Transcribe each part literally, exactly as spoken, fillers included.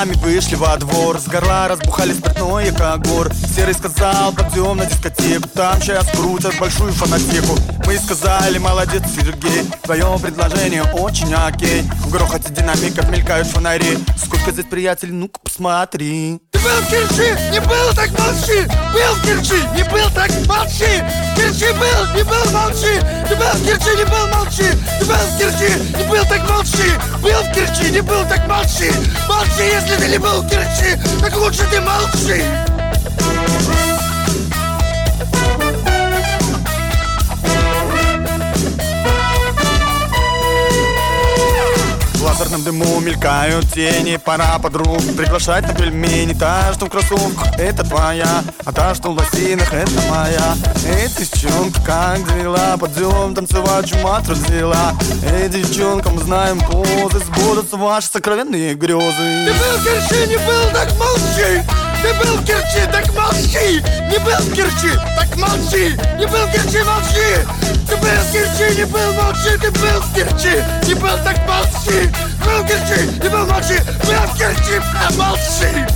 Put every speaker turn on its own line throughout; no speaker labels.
друзьями вышли во двор. С горла разбухали спиртное, как гор. Серый сказал, пойдем на дискотеку, там сейчас крутят большую фанатеку. Мы сказали, молодец, Сергей, твое предложение очень окей. В грохоте динамиков мелькают фонари. Сколько здесь приятелей, ну-ка посмотри.
Ты был в Керчи, не был, так молчи. Был в Керчи, не был, так молчи. В Керчи был, не был, молчи. Ты был в Керчи, не был, молчи. Ты был в Керчи, не был, так молчи. Был в Керчи, не был, так молчи. Молчи, если ты не был в Керчи, так лучше ты молчи.
В лазерном дыму мелькают тени. Пора подруг приглашать на пельмени. Та, что в кроссовках, это твоя, а та, что в лосинах, это моя. Эй, девчонка, как дела? Пойдем танцевать, чумат развела. Эй, девчонка, мы знаем позы, сбудутся ваши сокровенные грезы.
Ты был в Керчи, не был, так молчи. Ты был в Керчи, так молчи. Не был в Керчи, так молчи. Не был в Керчи, молчи. Ты был в Керчи, не был, молчи. Ты был в Керчи, не был, так молчи. Был в Керчи, не был, молчи. Был в Керчи, а молчи.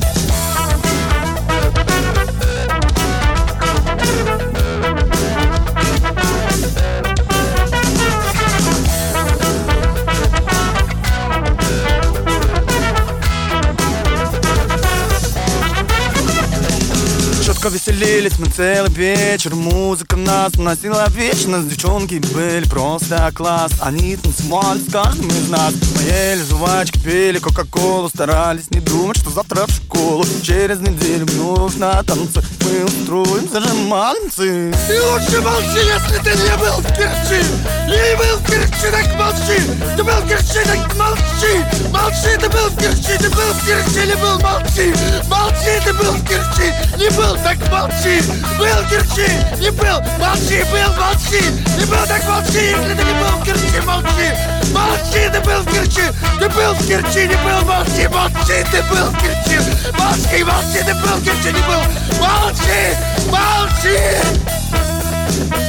Четко веселились мы целый вечер. Музыка нас уносила вечно. Девчонки были просто класс. Они танцевали с каждым из нас. Мы ели жвачки, пили кока-колу. Старались не думать, что завтра в школу. Через неделю вновь на танцы мы устроим зажиманцы.
Ты лучше молчи, если ты не был в Керчи. Не был в Керчи, так молчи. Ты был в Керчи, так молчи. Молчи, ты был в Керчи. Ты был в Керчи, не был, молчи. Молчи, ты был в Керчи. Не был, так молчи. Был в Керчи, не был, молчи. Был, молчи. Не был, так молчи. Если ты не был в Керчи, молчи. Молчи, ты был в Керчи. Ты был в Керчи, не был, молчи. Молчи, ты был в Керчи. Молчи, молчи, ты был в Керчи, не был. Молчи, молчи.